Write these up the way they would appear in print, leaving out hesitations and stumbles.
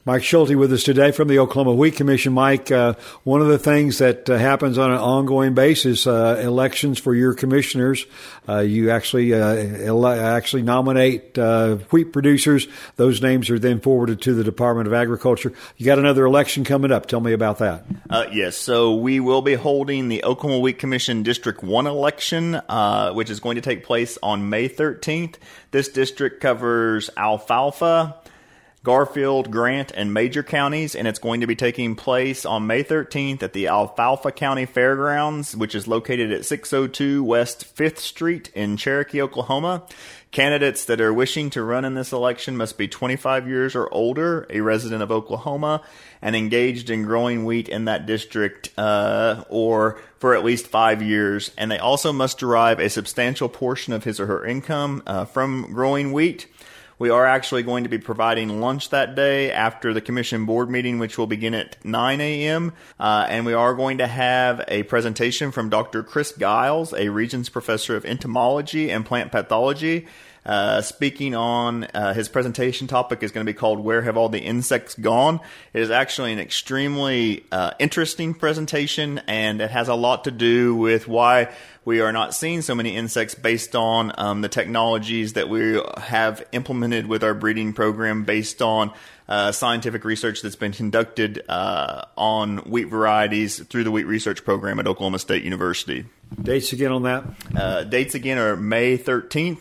Mike Schulte with us today from the Oklahoma Wheat Commission. Mike, one of the things that happens on an ongoing basis, elections for your commissioners, you actually nominate wheat producers. Those names are then forwarded to the Department of Agriculture. You got another election coming up. Tell me about that. Yes, so we will be holding the Oklahoma Wheat Commission District 1 election, which is going to take place on May 13th. This district covers Alfalfa, Garfield, Grant, and Major counties, and it's going to be taking place on May 13th at the Alfalfa County Fairgrounds, which is located at 602 West 5th Street in Cherokee, Oklahoma. Candidates that are wishing to run in this election must be 25 years or older, a resident of Oklahoma, and engaged in growing wheat in that district or for at least 5 years. And they also must derive a substantial portion of his or her income from growing wheat. We are actually going to be providing lunch that day after the commission board meeting, which will begin at 9 a.m. And we are going to have a presentation from Dr. Chris Giles, a Regents Professor of Entomology and Plant Pathology. Speaking on his presentation topic is going to be called Where Have All the Insects Gone? It is actually an extremely interesting presentation, and it has a lot to do with why we are not seeing so many insects based on the technologies that we have implemented with our breeding program based on scientific research that's been conducted on wheat varieties through the Wheat Research Program at Oklahoma State University. Dates again on that? Dates again are May 13th.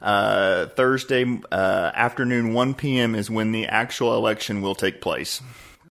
Thursday afternoon, 1 p.m. is when the actual election will take place.